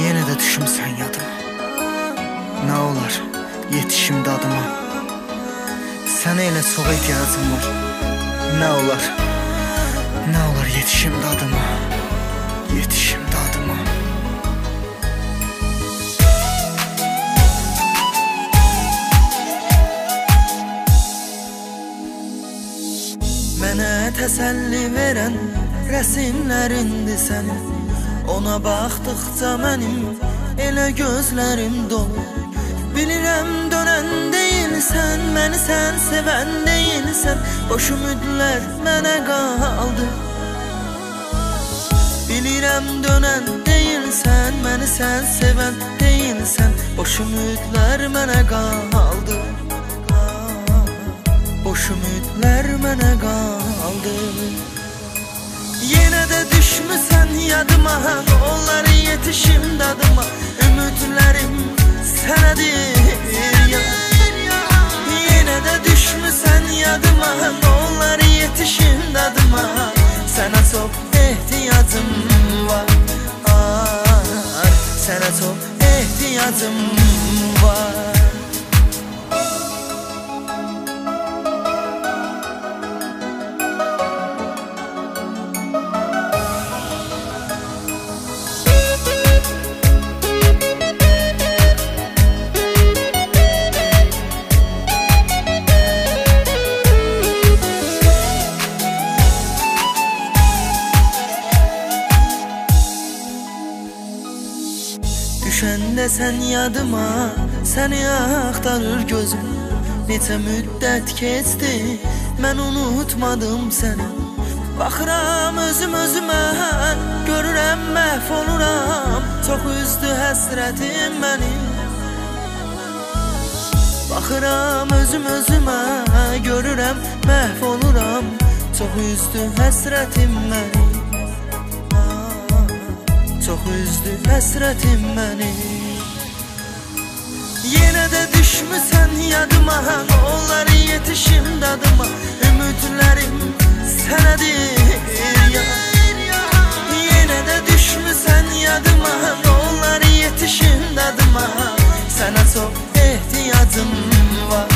Yenə də düşmüsən yadıma. Nə olar, yetişim dadıma. Sənə elə çox ehtiyacım var. Nə olar, yetişim dadıma. Yetişim dadıma. Mənə təsəlli verən rəsimlərindir sənin. Ona baxdıqca mənim elə gözlərim dolu. Bilirəm dönən deyilsən, məni sən sevən deyilsən. Boş ümidlər mənə qaldı. Bilirəm dönən deyilsən, məni sən sevən deyilsən. Boş ümidlər mənə qaldı. Boş ümidlər mənə qaldı. Yenə də düşmüsən yadıma, onları yetişim dadıma. Ümidlərim sənədir ya. Yenə də düşmüsən yadıma, onları yetişim dadıma. Sənə çox ehtiyacım var. Sənə çox ehtiyacım var. Düşəndə sən yadıma, səni axtarır gözüm. Neçə müddət keçdi, mən unutmadım səni. Baxıram özüm özümə, görürəm məhv oluram. Çox üzdü həsrətim məni. Baxıram özüm özümə, görürəm məhv oluram. Çox üzdü həsrətim məni. Çox üzdü həsrətim məni. Yenə də düşmüsən yadıma, onları yetişim dadıma. Ümidlərim sənədir ya. Yenə də düşmüsən yadıma, onları yetişim dadıma. Sənə çox ehtiyacım var.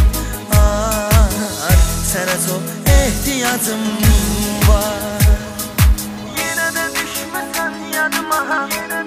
Sənə çox ehtiyacım var. Yenə də düşmüsən yadıma.